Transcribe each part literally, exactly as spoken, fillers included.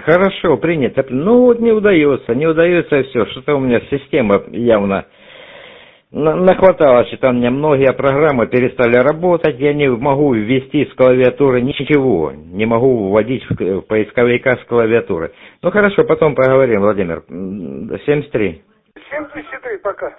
Хорошо, принято. Ну вот не удается, не удается и все. Что-то у меня система явно на- нахваталась, и там у меня многие программы перестали работать, я не могу ввести с клавиатуры ничего, не могу вводить в к- в поисковика с клавиатуры. Ну хорошо, потом поговорим, Владимир. М, семьдесят три. семьдесят три пока.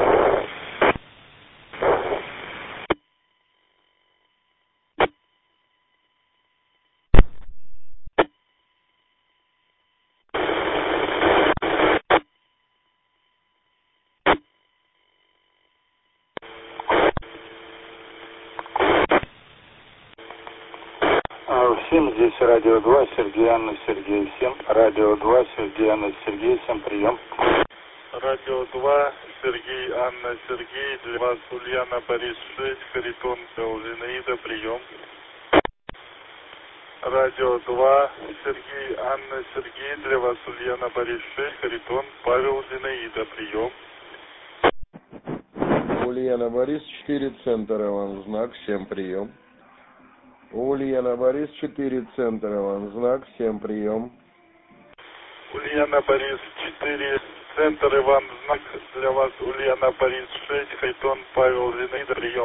А, Всем здесь радио два, Сергей, Анна, Сергей, всем. Радио два, Сергей, Анна, Сергей, всем прием. Радио два, Сергей, Анна, Сергей, для вас Ульяна, Борис шесть, Харитон, Зинаида, прием. Радио два, Сергей, Анна, Сергей, для вас Ульяна, Борис шесть, Харитон, Павел, Зинаида, прием. Ульяна Борис, четыре, центр, Иван Знак, всем прием. Ульяна Борис, четыре, центр, Иван Знак, всем прием. Ульяна, Борис четыре, центр, Иван Знак, для вас Ульяна, Борис шесть, Харитон, Павел, Зинаида, прием.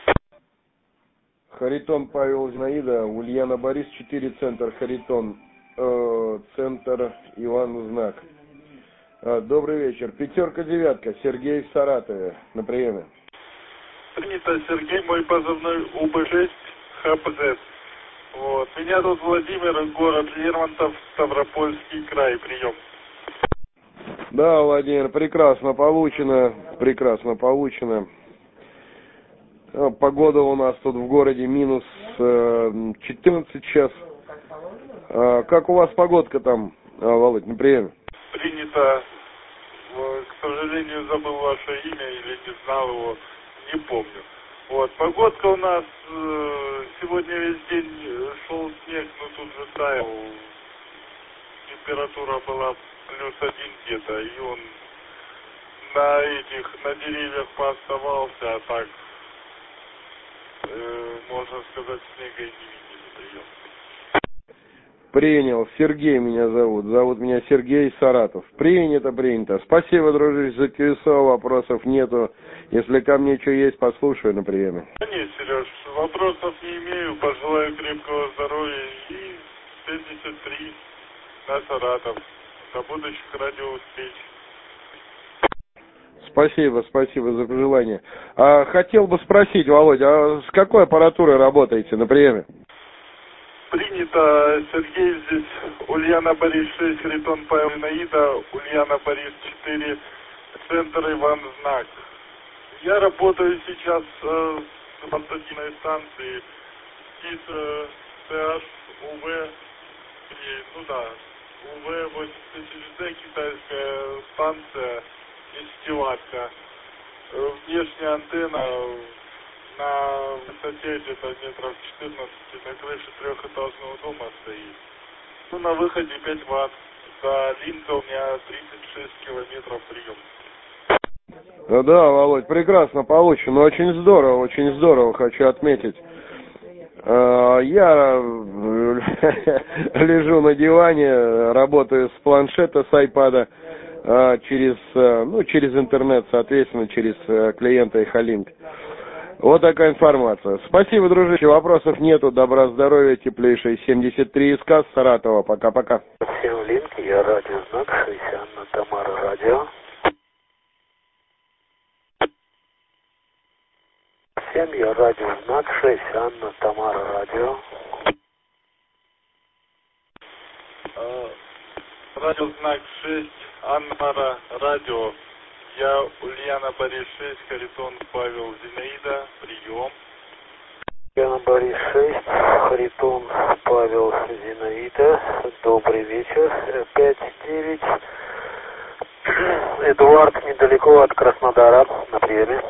Харитон, Павел, Зинаида, Ульяна Борис, четыре, центр, Харитон, э, центр, Иван Знак. Э, добрый вечер. Пятерка, девятка, Сергей в Саратове, на приеме. Принято, Сергей, мой позывной У Б шесть, Х П З. Вот. Меня зовут Владимир, город Лермонтов, Ставропольский край, прием. Да, Владимир, прекрасно получено, прекрасно получено. Э, Погода у нас тут в городе минус э, четырнадцать сейчас. Э, Как у вас погодка там, э, Володь, на приеме? Принято. Э, К сожалению, забыл ваше имя или не знал его, не помню. Вот, погодка у нас э, сегодня весь день э, шел снег, но тут же таял. Температура была плюс один где-то, и он на этих, на деревьях пооставался, а так, э, можно сказать, снега и не видели, прием. Принял. Сергей меня зовут. Зовут меня Сергей Саратов. Принято, принято. Спасибо, дружище, за КСО. Вопросов нету. Если ко мне что есть, послушаю на приеме. Да нет, Сереж, вопросов не имею. Пожелаю крепкого здоровья и семьдесят три на Саратов. До будущих радиовстреч. Спасибо, спасибо за пожелание. А, хотел бы спросить, Володя, а с какой аппаратурой работаете на приеме? Принято, Сергей, здесь Ульяна Борис шесть, Харитон, Павел, Зинаида, Ульяна Борис четыре, центр, Иван Знак. Я работаю сейчас э, с портативной станции КИС э, ТH УВ, и, ну да, УВ восемьдесят четыре Д, китайская станция, десятиваттка. Э, Внешняя антенна на высоте где-то метров четырнадцать на крыше трехэтажного дома стоит. Ну, на выходе пять ватт. До линка у меня тридцать шесть километров прием. Ну да, Володь, прекрасно получено. Очень здорово, очень здорово, хочу отметить. А, Я лежу на диване, работаю с планшета, с айпада, а, через, ну, через интернет, соответственно, через клиента Эхолинк. Вот такая информация. Спасибо, дружище, вопросов нету. Добра, здоровья, теплейшей. семьдесят три из К, Саратова. Пока-пока. Всем линки, я радио Знак, шесть, Анна, Тамара, радио. Всем я радио Знак, шесть, Анна, Тамара, радио. Э, Радиознак шесть, Анна, радио. Я Ульяна Борис шесть, Харитон, Павел, Зинаида, прием. Ульяна Борис шесть, Харитон, Павел, Зинаида. Добрый вечер. пять девять. Эдуард, недалеко от Краснодара, на приеме.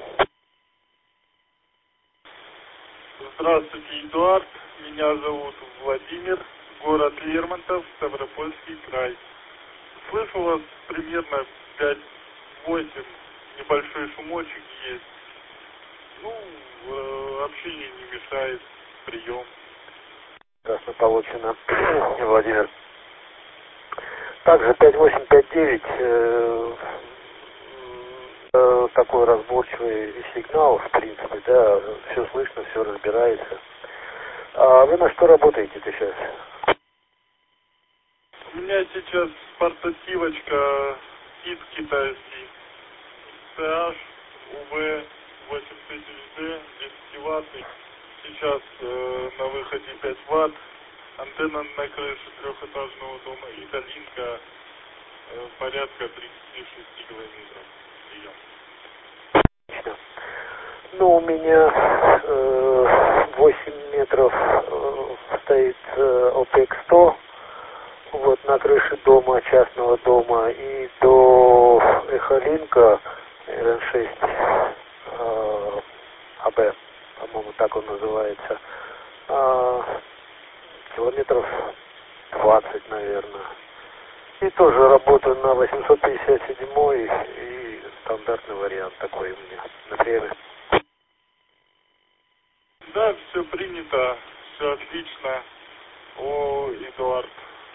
Здравствуйте, Эдуард. Меня зовут Владимир, город Лермонтов, Ставропольский край. Слышу вас примерно пять-восемь, небольшой шумочек есть. Ну, э, общение не мешает, прием. Прекрасно получено, Владимир. Также пять восемь пять девять, э, э, такой разборчивый сигнал, в принципе, да, все слышно, все разбирается. А вы на что работаете-то сейчас? У меня сейчас портативочка КИТ китайский, си эйч ю ви восемь тысяч ди, десятиваттный. Сейчас э, на выходе пять ватт, антенна на крыше трехэтажного дома и долинка э, порядка тридцать шесть километров. Прием. Ну, у меня э, восемь метров э, стоит э, ОПЕК сто, вот на крыше дома, частного дома, и до Эхолинка эр эн шесть э, АБ, по-моему, так он называется, э, километров двадцать, наверное. И тоже работаю на восемьсот пятьдесят седьмой, и стандартный вариант такой у меня на приеме. Да, все принято, все отлично. О, Эдуард,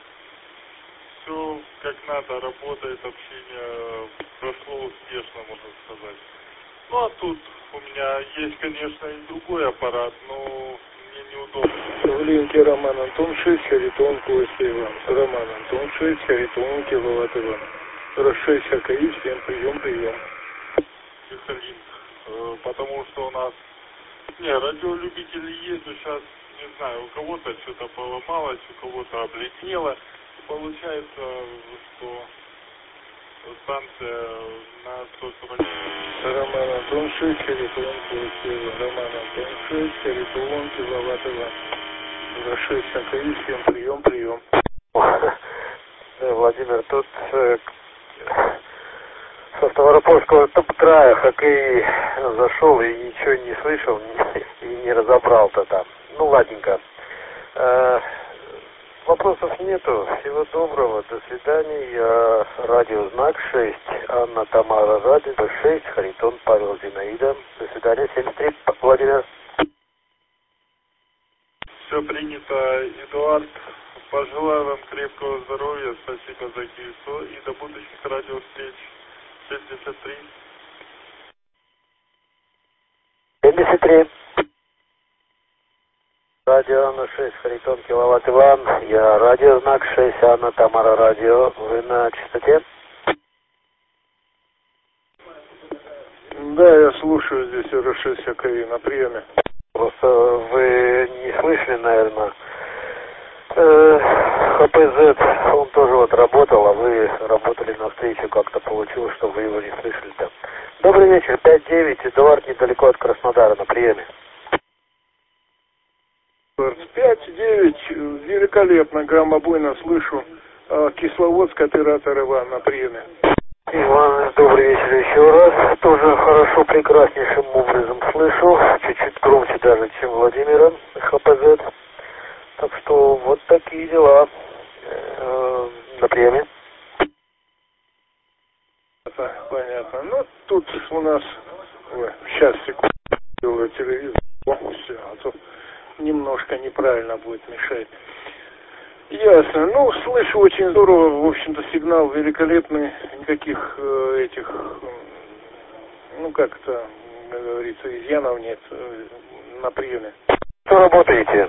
все как надо, работает, общение прошло успешно, можно сказать. Ну а тут у меня есть, конечно, и другой аппарат, но мне неудобно. В линке Роман Антон шесть, Харитон, Костя Иван. Роман Антон шесть, Харитон, Киловатт Иван. шесть ХКИ, всем прием, прием. Эхолинк, э, потому что у нас, не, радиолюбители есть, но сейчас, не знаю, у кого-то что-то поломалось, у кого-то облетело. И получается, что станция на сто сорок. Роман Антон шесть, Харитон, Костя Иван. Роман Антон шесть, Харитон, Киловатт Иван. шесть ХКИ, всем прием, прием. Владимир, тут э, со Ставропольского топ-трая хоккей зашел и ничего не слышал и не разобрал-то там. Ну, ладненько. Э, вопросов нету. Всего доброго. До свидания. Я радиознак шесть. Анна Тамара Радио шесть. Харитон Павел Зинаида. До свидания. семьдесят три. Владимир. Все принято, Эдуард. Пожелаю вам крепкого здоровья. Спасибо за КИСО и до будущих радиовстреч. семьдесят три. семьдесят три. Радио Анна шесть, Харитон, Киловатт Иван. Я радиознак шесть, Анна Тамара Радио. Вы на частоте? Да, я слушаю здесь эр шесть ХКИ на приеме. Просто вы не слышали, наверное. Э, ХПЗ, он тоже вот работал, а вы работали навстречу, как-то получилось, что вы его не слышали-то. Добрый вечер, пять девять, Эдуард, недалеко от Краснодара, на приеме. пять девять, великолепно, громобойно слышу. Кисловодск, оператор Иван, на приеме. Иван, добрый вечер еще раз. Тоже хорошо, прекраснейшим образом слышу. Чуть-чуть громче даже, чем Владимира, ХПЗ. Так что вот такие дела э, на приеме. Понятно. Ну, тут у нас... Ой, сейчас, секунду, делаю телевизор. О, все, а то немножко неправильно будет мешать. Ясно. Ну, слышу очень здорово. В общем-то, сигнал великолепный. Никаких э, этих, э, ну, как это, как говорится, изъянов нет э, на приеме. Что работаете?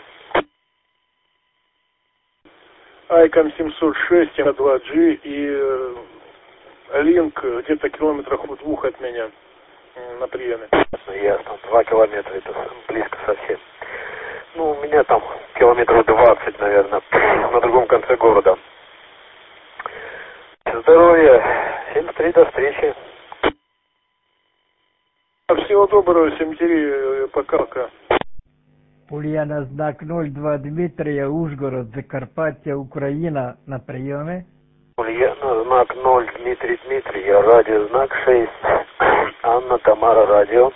Айкон семьсот шесть, эм два джи и э, Линк где-то километрах в двух от меня э, на приеме. Ясно. Два километра, это близко совсем. Ну, у меня там километров двадцать, наверное, на другом конце города. Здоровья. семьдесят три, до встречи. Всего доброго, семьдесят три, пока-пока. Ульяна, знак ноль два Дмитрия, Ужгород, Закарпаття, Украина, на приеме. Ульяна, знак ноль, Дмитрий Дмитрий, я радио, знак шесть, Анна Тамара Радио.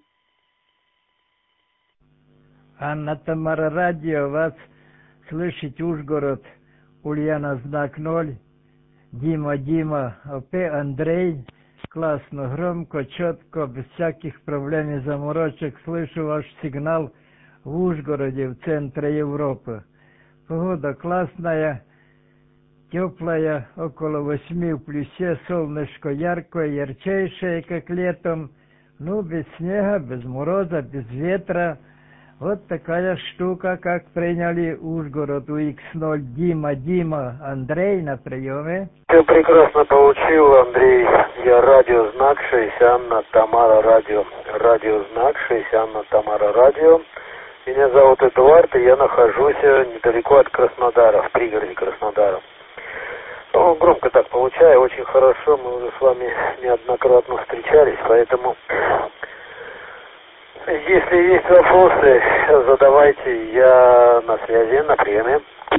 Анна Тамара Радио, вас слышит Ужгород, Ульяна, знак ноль, Дима, Дима, ОП, Андрей, классно, громко, четко, без всяких проблем и заморочек, слышу ваш сигнал в Ужгороде, в центре Европы. Погода классная, теплая, около восьми в плюсе, солнышко яркое, ярчайшее, как летом. Ну, без снега, без мороза, без ветра. Вот такая штука, как приняли Ужгород у икс ноль. Дима, Дима, Андрей на приеме. Все прекрасно получил, Андрей. Я радиознак шесть Анна Тамара радио. Радиознак шесть Анна Тамара радио. Меня зовут Эдуард, и я нахожусь недалеко от Краснодара, в пригороде Краснодара. Ну, громко так получаю, очень хорошо. Мы уже с вами неоднократно встречались, поэтому... Если есть вопросы, задавайте, я на связи, на приеме.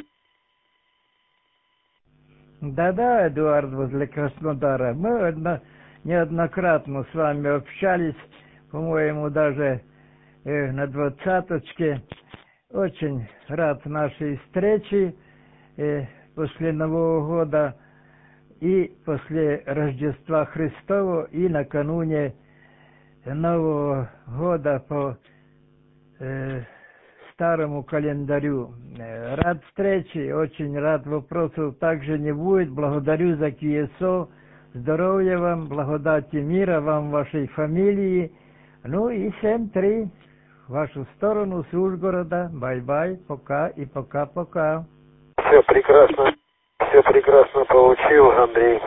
Да-да, Эдуард, возле Краснодара. Мы одно, неоднократно с вами общались, по-моему, даже э, на двадцаточке. Очень рад нашей встрече э, после Нового года и после Рождества Христова, и накануне Нового года по э, старому календарю. Э, рад встрече, очень рад, вопросов также не будет. Благодарю за КСО. Здоровья вам, благодати мира вам, вашей фамилии. Ну и семь три в вашу сторону с Ужгорода. Бай-бай, пока и пока-пока. Все прекрасно, все прекрасно получил, Андрей.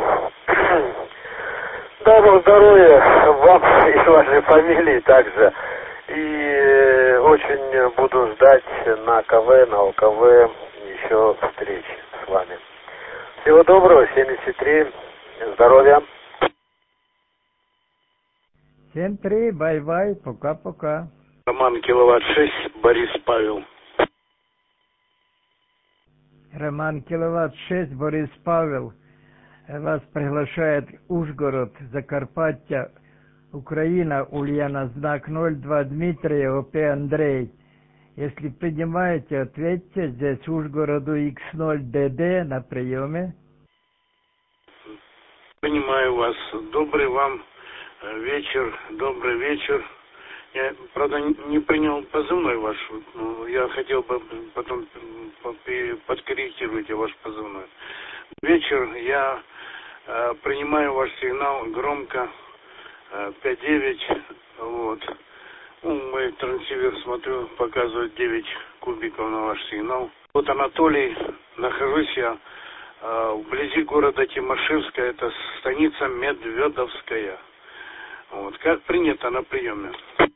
Дай Бог здоровья вам и вашей фамилии также. И очень буду ждать на КВ, на ОКВ еще встреч с вами. Всего доброго, семьдесят три, здоровья. семь три, бай-бай, пока-пока. Роман Киловатт шесть, Борис Павел. Роман Киловатт шесть, Борис Павел. Вас приглашает Ужгород, Закарпаття, Украина, Ульяна, знак ноль два, Дмитрий, ОП Андрей. Если принимаете, ответьте, здесь Ужгороду икс ноль дэ дэ на приеме. Понимаю вас. Добрый вам вечер, добрый вечер. Я, правда, не принял позывной ваш. Но я хотел бы потом подкорректировать ваш позывной. Вечер, я э, принимаю ваш сигнал громко, э, пять девять, вот. Ну, мой трансивер, смотрю, показывает девять кубиков на ваш сигнал. Вот Анатолий, нахожусь я э, вблизи города Тимошевска, это станица Медведовская. Вот, как принято на приеме?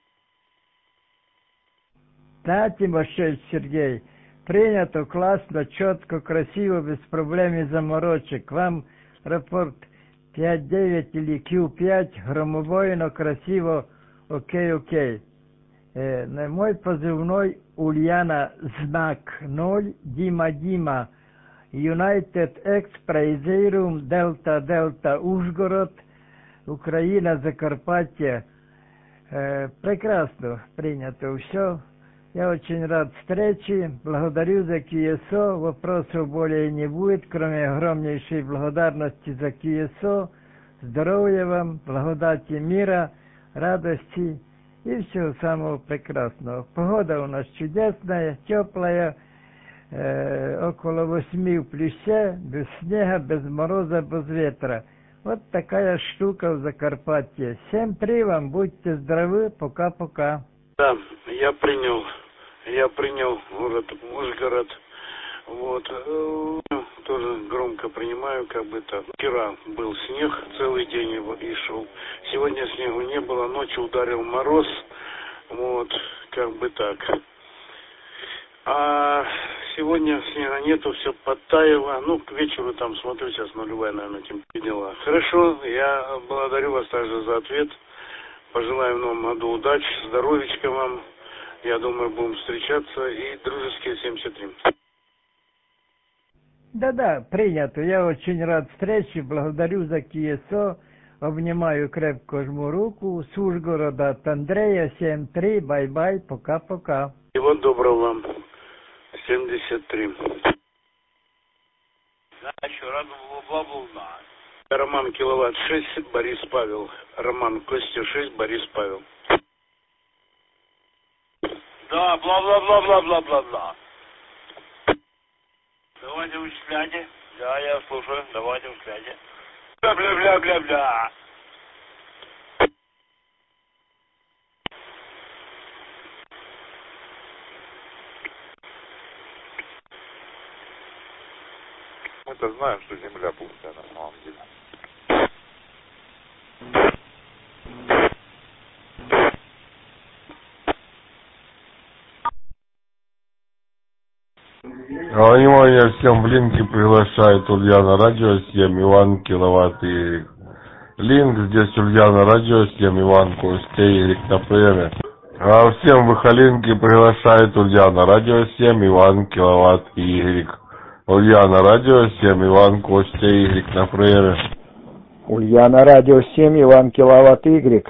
Да, Тимошевич Сергей. Принято, классно, четко, красиво, без проблем и заморочек. Вам рапорт пять девять или кью пять, громовой, но красиво, окей, окей. Э, мой позывной Ульяна, знак ноль, Дима, Дима, United X, Прайзерум, Дельта, Дельта, Ужгород, Украина, Закарпаття. Э, прекрасно принято все. Я очень рад встрече, благодарю за КСО, вопросов более не будет, кроме огромнейшей благодарности за КСО. Здоровья вам, благодати мира, радости и всего самого прекрасного. Погода у нас чудесная, теплая, э, около восьми в плюсе, без снега, без мороза, без ветра. Вот такая штука в Закарпатье. семь три вам, будьте здоровы, пока-пока. Да, я принял, я принял город Ужгород, вот, э, тоже громко принимаю, как бы так. Вчера был снег, целый день его и шел. Сегодня снегу не было, ночью ударил мороз, вот, как бы так. А сегодня снега нету, все подтаяло. Ну, к вечеру там, смотрю, сейчас нулевая, наверное, температура. Хорошо, я благодарю вас также за ответ. Пожелаю в новом году удачи, здоровечка вам. Я думаю, будем встречаться. И дружеские семьдесят три. Да-да, принято. Я очень рад встрече. Благодарю за КСО. Обнимаю, крепко жму руку. С Ужгорода от Андрея, семь три. Бай-бай. Пока-пока. Всего доброго вам. семьдесят три. Роман Киловатт шесть, Борис Павел. Роман Костя шесть, Борис Павел. Да, бла-бла-бла-бла-бла-бла-бла. Давайте вычисляйте. Да, я слушаю. Давайте в связи. Бля-бля-бля-бля-бля. Мы-то знаем, что Земля пустая на самом деле. А, внимание, всем в линке приглашает Ульяна Радио семь, Иван Киловатт и Линк. Здесь Ульяна Радио семь, Иван Костя Игорь на приеме. А всем в Ихалинке приглашает Ульяна Радио семь, Иван Киловатт и Игорь. Ульяна Радио семь, Иван Костя Игорь на приеме. Ульяна Радио семь, Иван Киловатт Игорь.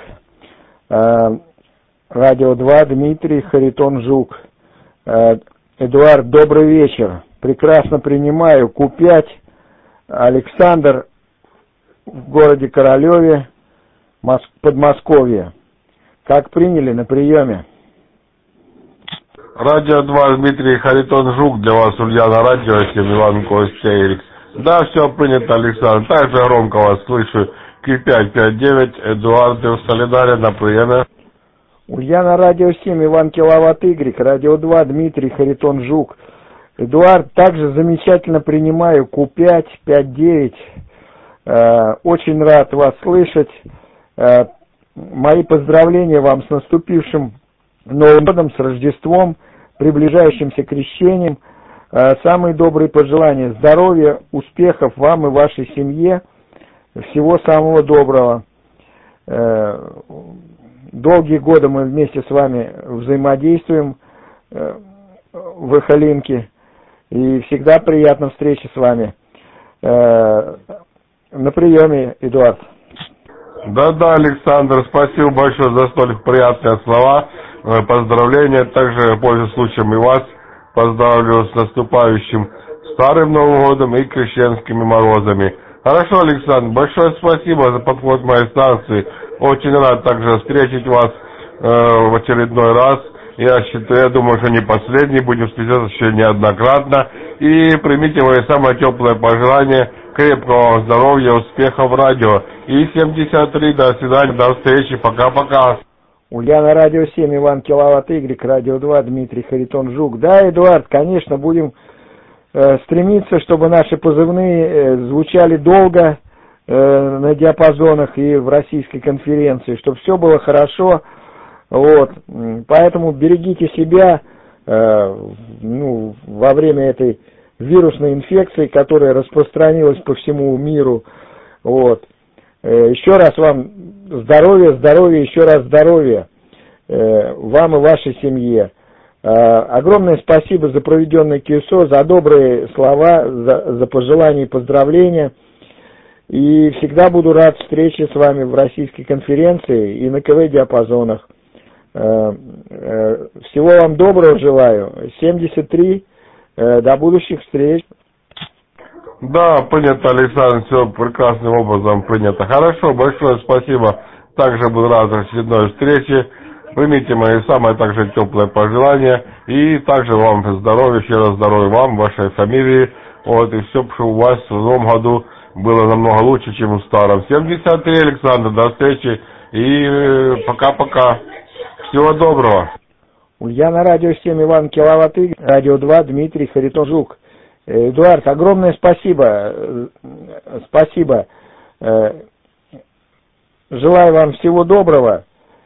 Радио два, Дмитрий, Харитон Жук. Эдуард, добрый вечер. Прекрасно принимаю. Ку пять, Александр в городе Королеве, Подмосковье. Как приняли на приеме? Радио два, Дмитрий, Харитон Жук. Для вас Ульяна Радио семь, Иван Костя Игорь. Да, все принято, Александр. Также громко вас слышу. Ку пять пять девять, Эдуард в Солидаре на приеме. Ульяна Радио семь, Иван Киловатт Игорь, Радио два, Дмитрий, Харитон Жук. Эдуард, также замечательно принимаю. Ку пять пять девять. Э, очень рад вас слышать. Э, мои поздравления вам с наступившим Новым годом, с Рождеством, приближающимся крещением. Э, самые добрые пожелания. Здоровья, успехов вам и вашей семье. Всего самого доброго. Э, Долгие годы мы вместе с вами взаимодействуем э, в Ихалинке, и всегда приятна встреча с вами. Э, на приеме, Эдуард. Да-да, Александр, спасибо большое за столь приятные слова, поздравления. Также, пользуясь случаем, и вас поздравлю с наступающим Старым Новым годом и крещенскими морозами. Хорошо, Александр, большое спасибо за подход к моей станции. Очень рад также встретить вас э, в очередной раз. Я считаю, я думаю, что не последний, будем встречаться еще неоднократно. И примите мои самые теплые пожелания, крепкого вам здоровья, успехов в радио. И семьдесят три, до свидания, до встречи, пока-пока. Ульяна Радио семь, Иван Киловатт Игорь, Радио два, Дмитрий, Харитон Жук. Да, Эдуард, конечно, будем э, стремиться, чтобы наши позывные э, звучали долго э, на диапазонах и в российской конференции, чтобы все было хорошо. Вот, поэтому берегите себя э, ну, во время этой вирусной инфекции, которая распространилась по всему миру. Вот. Э, еще раз вам здоровья, здоровья, еще раз здоровья э, вам и вашей семье. Э, огромное спасибо за проведенное КЮСО, за добрые слова, за, за пожелания и поздравления. И всегда буду рад встрече с вами в российской конференции и на КВ-диапазонах. Всего вам доброго желаю. семьдесят три. До будущих встреч. Да, принято, Александр, все прекрасным образом принято. Хорошо, большое спасибо. Также буду рад очередной встрече. Примите мои самые также теплые пожелания. И также вам здоровья, еще раз здоровья вам, вашей фамилии. Вот, и все, чтобы у вас в новом году было намного лучше, чем в старом. семьдесят три, Александр, до встречи. И пока-пока. Всего доброго. Ульяна Радио семь, Иван Киловатт Игорь, Радио два, Дмитрий, Харитон Жук. Эдуард, огромное спасибо. Спасибо. Желаю вам всего доброго.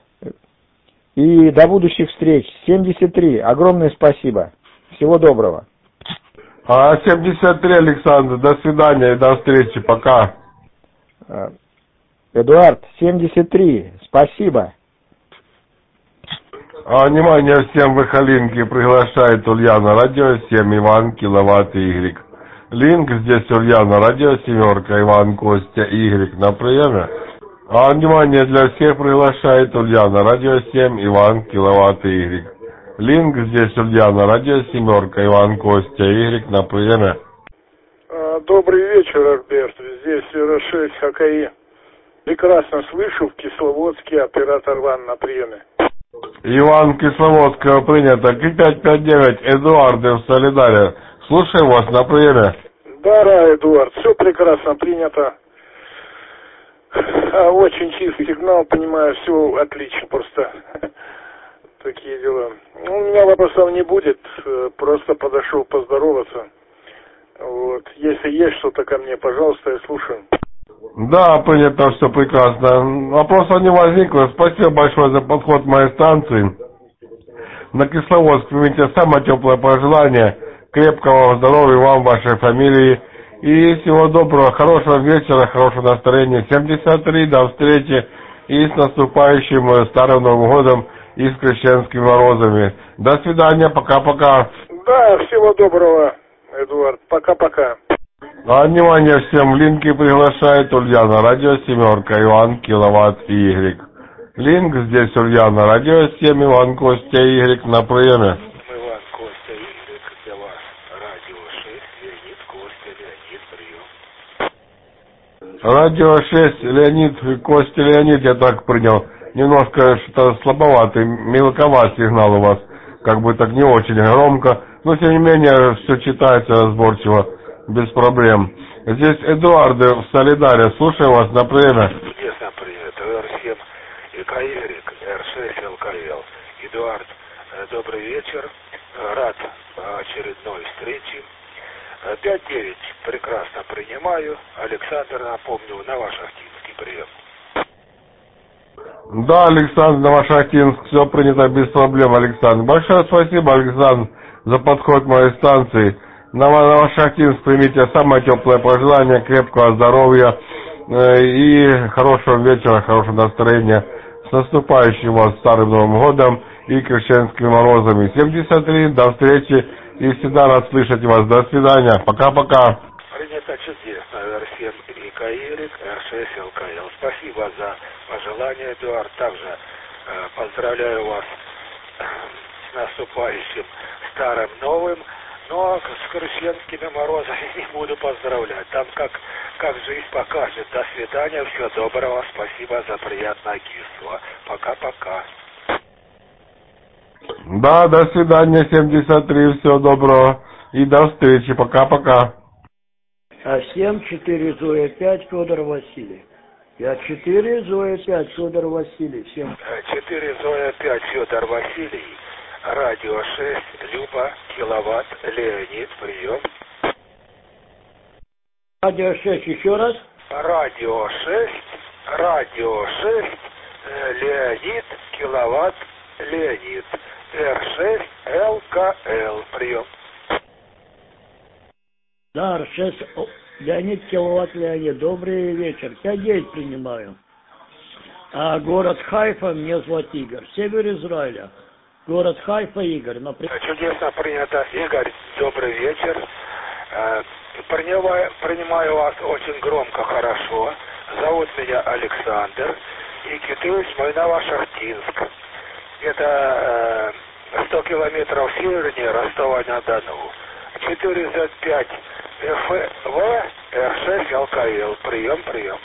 И до будущих встреч. семьдесят три. Огромное спасибо. Всего доброго. А семьдесят три, Александр, до свидания и до встречи. Пока. Эдуард, семьдесят три. Спасибо. А, внимание всем в Ихалинке приглашает Ульяна Радио семь, Иван Киловатт Игорь. Линк здесь Ульяна Радио семерка, Иван Костя Игорь на приеме. А внимание для всех приглашает Ульяна Радио семь, Иван Киловатт Игорь. Линк здесь Ульяна Радио семерка, Иван Костя Игорь на приеме. Добрый вечер, Альберт. Здесь эр шесть ХКИ. Прекрасно слышу в Кисловодске, оператор Ван на приеме. Иван Кисловодского принято. Ку пять пять девять, Эдуард в Солидаре. Слушаю вас на приеме. Да, Эдуард, все прекрасно принято. А, очень чистый сигнал, понимаю, все отлично, просто такие дела. Ну, у меня вопросов не будет, просто подошел поздороваться. Вот. Если есть что-то ко мне, пожалуйста, я слушаю. Да, принято, все прекрасно. Вопросов не возникло. Спасибо большое за подход к моей станции. На Кисловодск примите самое теплое пожелание. Крепкого здоровья вам, вашей фамилии. И всего доброго, хорошего вечера, хорошего настроения. семьдесят три, до встречи. И с наступающим Старым Новым Годом и с крещенскими морозами. До свидания, пока-пока. Да, всего доброго, Эдуард. Пока-пока. А, внимание всем, Линки приглашает Ульяна, радио семерка, Иван, Киловатт и Y. Линк здесь Ульяна, радио семь, Иван, Костя, Y на приеме. Иван, Костя, Y для вас, радио шесть, Леонид, Костя, Леонид, прием. Радио шесть, Леонид, Костя, Леонид, я так принял. Немножко что-то слабоватый, мелковат сигнал у вас, как бы так не очень громко, но тем не менее все читается разборчиво. Без проблем. Здесь Эдуард в Солидаре. Слушаю вас на время. Чудесно принято. эр семь и ка игрек, эр шесть эл ка эл. Эдуард, добрый вечер. Рад очередной встрече. пять девять. Прекрасно принимаю. Александр, напомню, на ваш активский прием. Да, Александр, на ваш активский. Все принято без проблем, Александр. Большое спасибо, Александр, за подход к моей станции. На ваш актив примите самое теплое пожелание, крепкого здоровья э, и хорошего вечера, хорошего настроения. С наступающим вас Старым Новым Годом и крещенскими морозами. семьдесят три, до встречи и всегда рад слышать вас. До свидания. Пока-пока. Принято чудесно. эр семь и ка игрек, эр шесть эл ка эл. Спасибо за пожелание, Эдуард. Также э, поздравляю вас с наступающим Старым Новым. Но с крещенскими морозами не буду поздравлять. Там как, как жизнь покажет. До свидания, всего доброго. Спасибо за приятное кисло. Пока-пока. Да, до свидания, семьдесят три, всего доброго. И до встречи. Пока-пока. А семь четыре Зоя пять Федор Василий. Я четыре Зоя пять Федор Василий. семь четыре Зоя пять Федор Василий. Радио шесть, Люба, Киловатт, Леонид, прием. Радио шесть, еще раз. Радио шесть, Радио шесть, Леонид, Киловатт, Леонид, эр шесть эл ка эл, прием. Да, эр шесть, Леонид, Киловатт, Леонид, добрый вечер. пять девять принимаю. А город Хайфа, меня зовут Игорь, север Израиля. Город Хайфа, Игорь. Например... Чудесно принято. Игорь, добрый вечер. Принимаю, принимаю вас очень громко, хорошо. Зовут меня Александр. И китаюсь мы на Вашахтинск. Это э, сто километров севернее Ростова-на-Дону. четыре зет пять эф вэ, эр шесть эл ка эл. Прием, прием.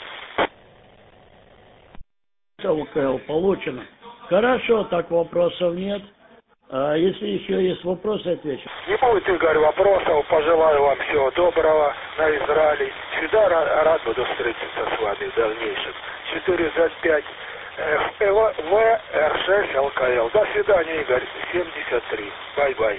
эл ка эл получено. Хорошо, так вопросов нет. А если еще есть вопросы, отвечу. Не будет, Игорь, вопросов. Пожелаю вам всего доброго на Израиле. Всегда рад, рад буду встретиться с вами в дальнейшем. четыре зет пять эф вэ, эр шесть эл ка эл. До свидания, Игорь. семьдесят три. Бай-бай.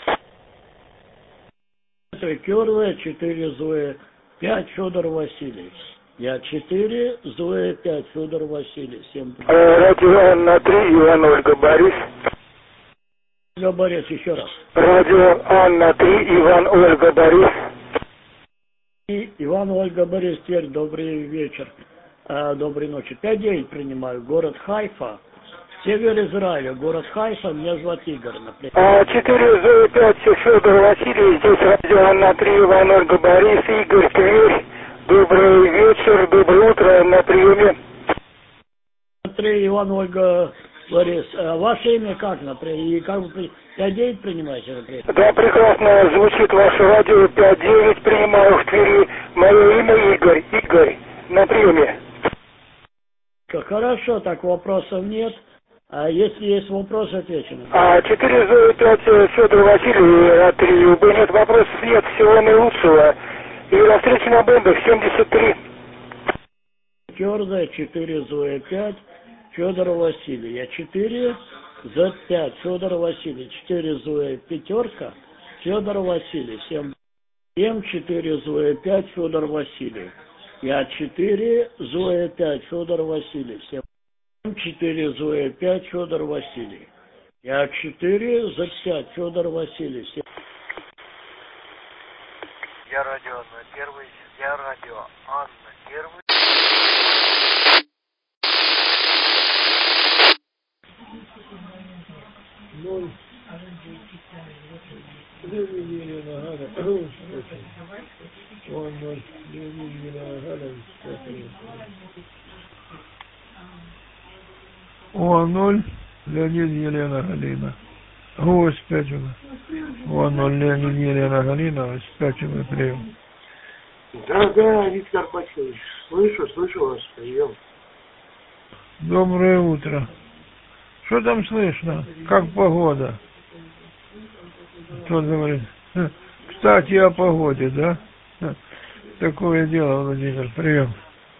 Кёрве, четыре Зоя пять Федор Василий. Я четыре Зоя пять Федор Василий. семь. Радио Анна три, Иван, Ольга, Борис. Ольга, Борис, еще раз. Радио Анна три, Иван, Ольга, Борис. И Иван, Ольга, Борис, теперь добрый вечер. А, доброй ночи. пять девять принимаю. Город Хайфа. Север Израиля. Город Хайфа. Меня зовут Игорь. А, четыре Зоя пять Федор Василий. Здесь радио Анна три, Иван, Ольга, Борис. Игорь, Тверь. Добрый вечер, доброе утро, на приеме. Три, Иван, Ольга, Борис. А ваше имя как, например? И как вы пять девять принимаете, например? Да, прекрасно звучит ваше радио. пять девять принимаю в Твери. Мое имя Игорь. Игорь, на приеме. Хорошо, так вопросов нет. А если есть вопросы, отвечу. А четыре зет пять Федор Василий, от три, нет вопросов, нет, всего наилучшего. И на встрече на бомбах семьдесят три. Твердая, четыре Зоя пять, Федор Василий. Я четыре Зет пять, Федор Василий. четыре Зоя пятерка, Федор Василий. семь четыре Зоя пять, Федор Василий. Я четыре Зоя пять, Федор Василий. семь четыре Зоя пять, Федор Василий. Я четыре Зет пять, Федор Василий. Я радио Анна первый, я радио Анна первый. Ноль. Елена Галя. Он ноль. Елена Галя. О, ноль. Леонид Елена Галина. О, спятила. О, ноль. Леонид Елена Галина. Спятила прием. Да, да, Виктор Васильевич. Слышу, слышу вас. Прием. Доброе утро. Что там слышно? Как погода? Кто говорит? Кстати, о погоде, да? Такое дело, Владимир, прием.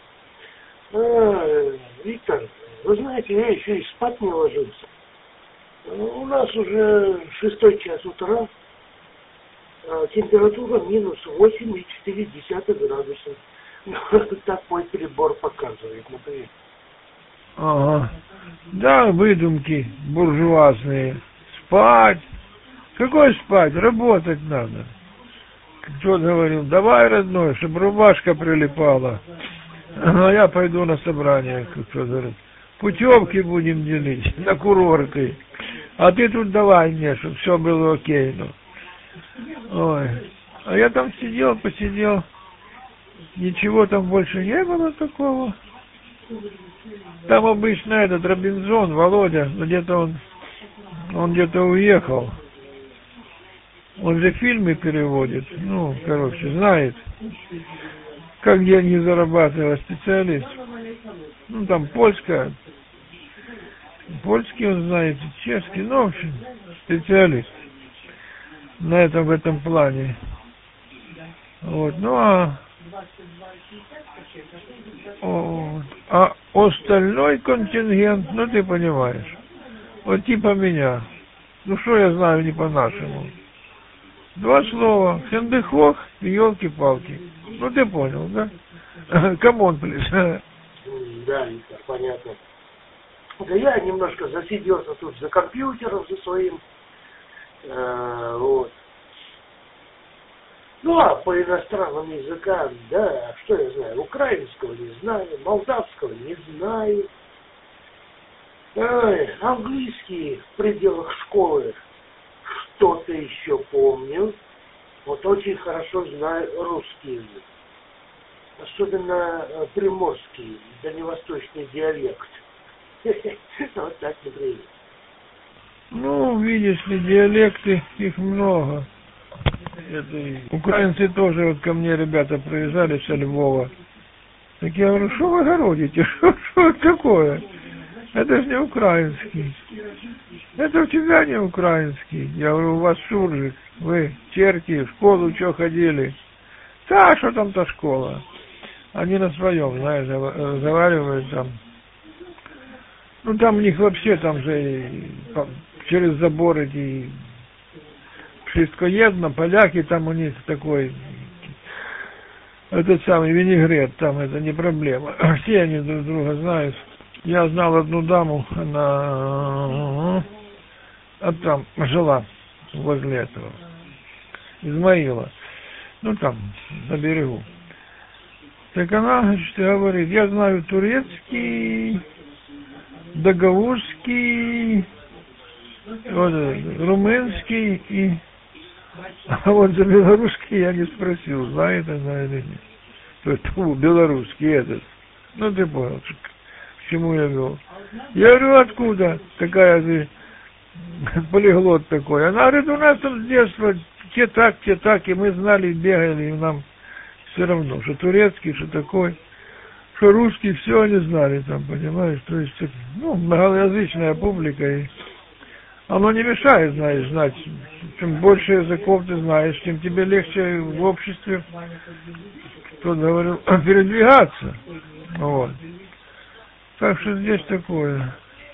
А, Виктор, вы знаете, я еще и спать не ложился. У нас уже шестой час утра, а температура минус восемь и четыре десятых градуса. Такой прибор показывает, например. Ага. Да, выдумки буржуазные. Спать. Какой спать? Работать надо. Кто говорил, давай, родной, чтобы рубашка прилипала. А я пойду на собрание, как кто говорит. Путевки будем делить на курорты. А ты тут давай мне, чтобы все было окей. Ну. Ой. А я там сидел, посидел. Ничего там больше не было такого. Там обычно этот Робинзон, Володя, где-то он, он где-то уехал. Он же фильмы переводит, ну, короче, знает, как деньги зарабатывать, специалист. Ну, там польская, польский он знает, чешский, ну, в общем, специалист на этом, в этом плане. Вот, ну, а... О, а остальной контингент, ну ты понимаешь, вот типа меня, ну что я знаю не по-нашему. Два слова, хендехох и елки-палки. Ну ты понял, да? Камон, плиз. Да, Виктор, понятно. Да я немножко засиделся тут за компьютером, за своим, э, вот. Ну, а по иностранным языкам, да, что я знаю, украинского не знаю, молдавского не знаю. Ой, английский в пределах школы что-то еще помню. Вот очень хорошо знаю русский язык. Особенно приморский, дальневосточный диалект. Вот так, например. Ну, видишь ли, диалекты, их много. Это, украинцы тоже, вот ко мне ребята приезжали со Львова. Так я говорю, что вы городите? Что, что это такое? Это же не украинский. Это у тебя не украинский. Я говорю, у вас суржик. Вы, черти, в школу что ходили? Да, что там та школа? Они на своем, знаешь, разговаривают там. Ну, там у них вообще, там же через забор эти... Wszystkojedno, поляки, там у них такой, этот самый винегрет, там это не проблема. Все они друг друга знают. Я знал одну даму, она а там жила возле этого, Измаила, ну там, на берегу. Так она, значит, говорит, я знаю турецкий, дагаузский, вот, румынский и... А вот за белорусский я не спросил, знает она или нет. То есть, ну, белорусский этот. Ну, ты понял, к чему я вел. Я говорю, откуда такая ты полиглот такой? Она говорит, у нас там с детства те так, те так, и мы знали, бегали, и нам все равно, что турецкий, что такой, что русский, все они знали там, понимаешь? То есть, ну, многоязычная публика, и Оно не мешает, знаешь, знать. Чем больше языков ты знаешь, тем тебе легче в обществе, кто говорил, передвигаться. Вот. Так что здесь такое.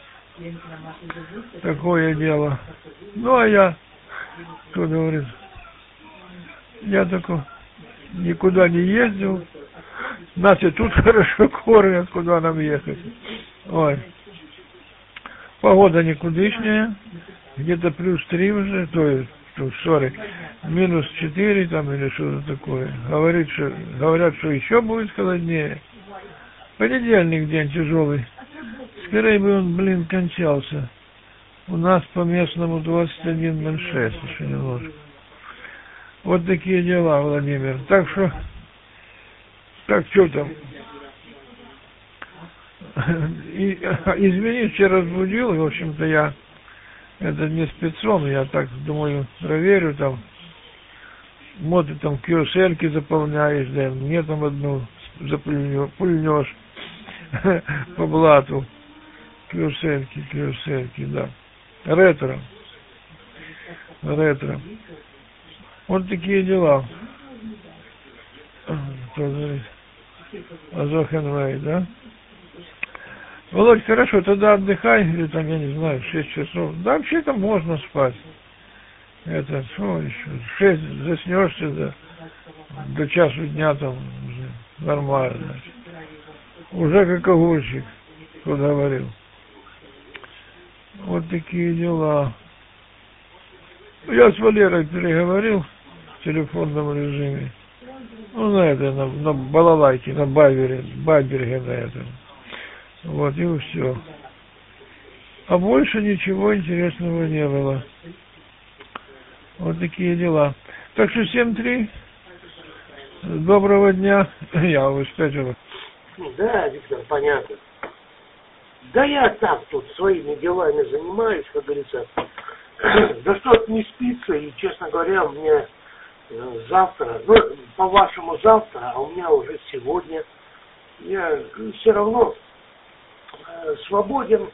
Такое дело. Ну, а я, кто говорит, я такой никуда не ездил. Нас и тут хорошо кормят, куда нам ехать. Ой. Погода никудышняя. Где-то плюс три уже, то есть, сорок, минус четыре там или что-то такое. Говорит, что, говорят, что еще будет холоднее. Понедельник день тяжелый. Скорее бы он, блин, кончался. У нас по местному двадцать один ноль шесть еще немножко. Вот такие дела, Владимир. Так что, так что там? И, извини, вчера разбудил, и, в общем-то, я, это не спецом, я так думаю, проверю там, вот ты там кью эс эль-ки заполняешь, да, мне там одну запульнешь по блату, кью эс эль-ки, кью эс эль-ки, да, ретро, ретро, вот такие дела. Кто говорит? Азохенвей, да? Володь, хорошо, тогда отдыхай, или там, я не знаю, шесть часов. Да, вообще-то можно спать. Это, что еще? шесть заснешься, да, до часу дня там уже нормально. Уже как огурчик, кто говорил. Вот такие дела. Я с Валерой переговорил в телефонном режиме. Ну, на это, на, на балалайке, на байбере, байберге на этом. Вот, и все. А больше ничего интересного не было. Вот такие дела. Так что семь три. Доброго дня. Я выспятил. Да, Виктор, понятно. Да я так тут своими делами занимаюсь, как говорится. Да что-то не спится, и, честно говоря, мне завтра, ну, по-вашему завтра, а у меня уже сегодня, я все равно свободен,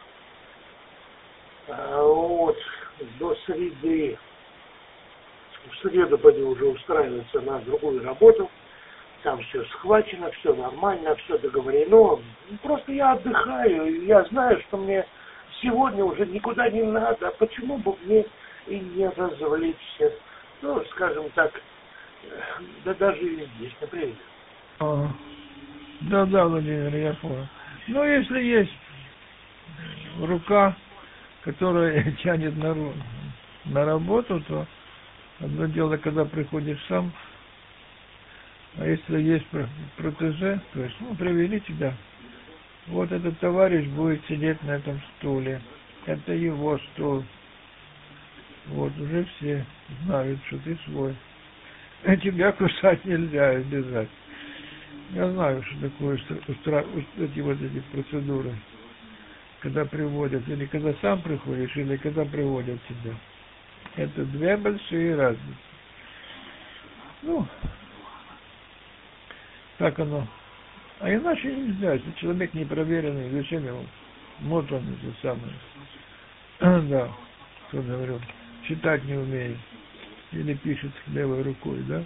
вот, до среды. В среду пойду уже устраиваться на другую работу. Там все схвачено, все нормально, все договорено. Просто я отдыхаю, я знаю, что мне сегодня уже никуда не надо. Почему бы мне и не развлечься? Ну, скажем так, да даже и здесь, например. А, да, да, Владимир, я понял. Ну, если есть рука, которая тянет на, на работу, то одно дело, когда приходишь сам, а если есть протеже, то есть, ну, привели тебя, вот этот товарищ будет сидеть на этом стуле, это его стул, вот, уже все знают, что ты свой, а тебя кусать нельзя, обязать. Я знаю, что такое устра... эти вот эти процедуры, когда приводят, или когда сам приходишь, или когда приводят тебя. Это две большие разницы. Ну, так оно. А иначе нельзя, если человек непроверенный, зачем ему? Вот он это самое. Да, кто говорил, читать не умеет. Или пишет левой рукой, да?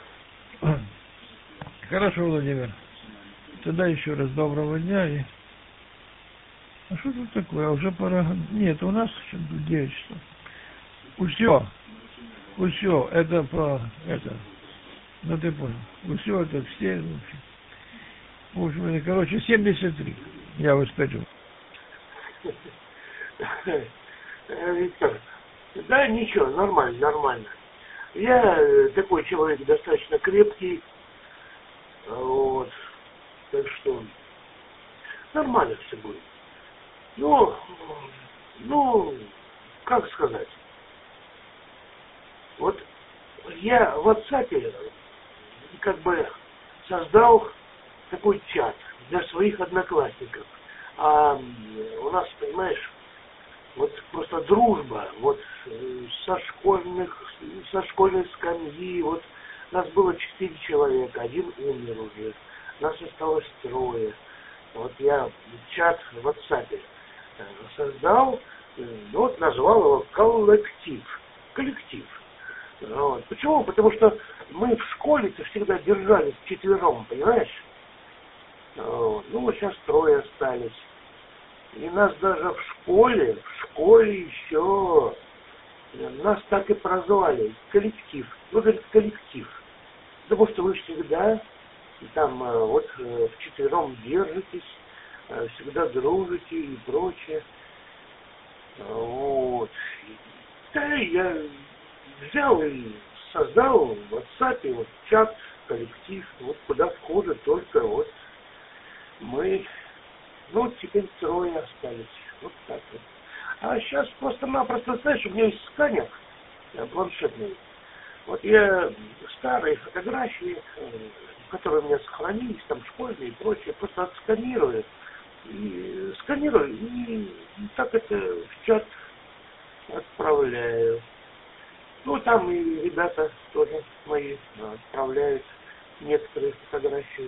Хорошо, Владимир. Тогда еще раз доброго дня. И... А что тут такое? А уже пора... Нет, у нас тут девять часов. Усё. Усё. Это по... Это... Ну ты понял. Усё это все... В общем, короче, семьдесят три. Я выспятил. Виктор, да ничего, нормально, нормально. Я такой человек достаточно крепкий. Вот. Так что нормально все будет. Ну, ну, как сказать. Вот я в WhatsApp как бы создал такой чат для своих одноклассников. А у нас, понимаешь, вот просто дружба, вот со школьных, со школьной скамьи, вот нас было четыре человека, один умер уже, нас осталось трое. Вот я чат в WhatsApp создал, ну, вот назвал его коллектив. Коллектив. Вот. Почему? Потому что мы в школе-то всегда держались вчетвером, понимаешь? Вот. Ну, вот сейчас трое остались. И нас даже в школе, в школе еще, нас так и прозвали, коллектив. Ну, говорит, коллектив. Потому что вы всегда там вот вчетвером держитесь, всегда дружите и прочее. Вот. Да, я взял и создал в WhatsApp вот чат, коллектив, вот куда входят только вот мы, ну вот теперь трое остались, вот так вот. А сейчас просто-напросто, знаешь, у меня есть сканер планшетный. Вот я старые фотографии, которые у меня сохранились, там школьные и прочее, просто отсканирую. И сканирую, и так это в чат отправляю. Ну, там и ребята тоже мои отправляют некоторые фотографии.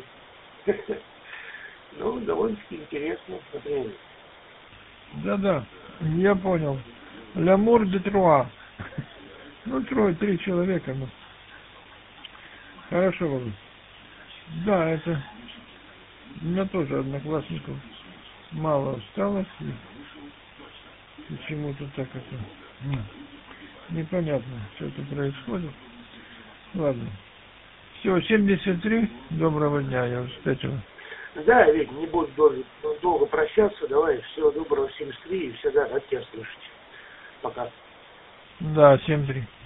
Ну, довольно-таки интересно, например. Да-да, я понял. Л'амур де труа. Ну, трое, три человека. Ну. Хорошо, Володь. Да, это... У меня тоже одноклассников мало осталось. И почему-то так это... Ну, непонятно, что это происходит. Ладно. Все, семьдесят три. Доброго дня, я уже встретил. Да, ведь не буду долго, долго прощаться. Давай, всего доброго, семьдесят три, и всегда рад тебя слышать. Пока. Да, семь три.